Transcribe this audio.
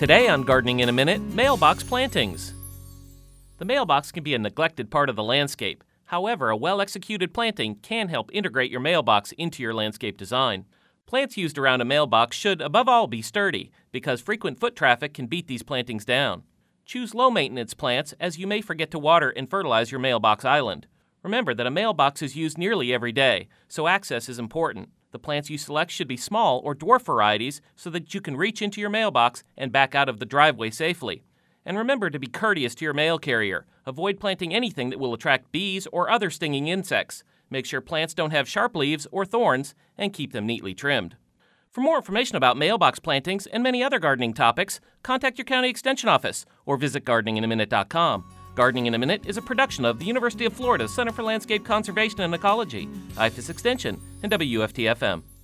Today on Gardening in a Minute, mailbox plantings. The mailbox can be a neglected part of the landscape. However, a well-executed planting can help integrate your mailbox into your landscape design. Plants used around a mailbox should, above all, be sturdy, because frequent foot traffic can beat these plantings down. Choose low-maintenance plants, as you may forget to water and fertilize your mailbox island. Remember that a mailbox is used nearly every day, so access is important. The plants you select should be small or dwarf varieties so that you can reach into your mailbox and back out of the driveway safely. And remember to be courteous to your mail carrier. Avoid planting anything that will attract bees or other stinging insects. Make sure plants don't have sharp leaves or thorns, and keep them neatly trimmed. For more information about mailbox plantings and many other gardening topics, contact your county extension office or visit gardeninginaminute.com. Gardening in a Minute is a production of the University of Florida Center for Landscape Conservation and Ecology, IFAS Extension, and WFT-FM.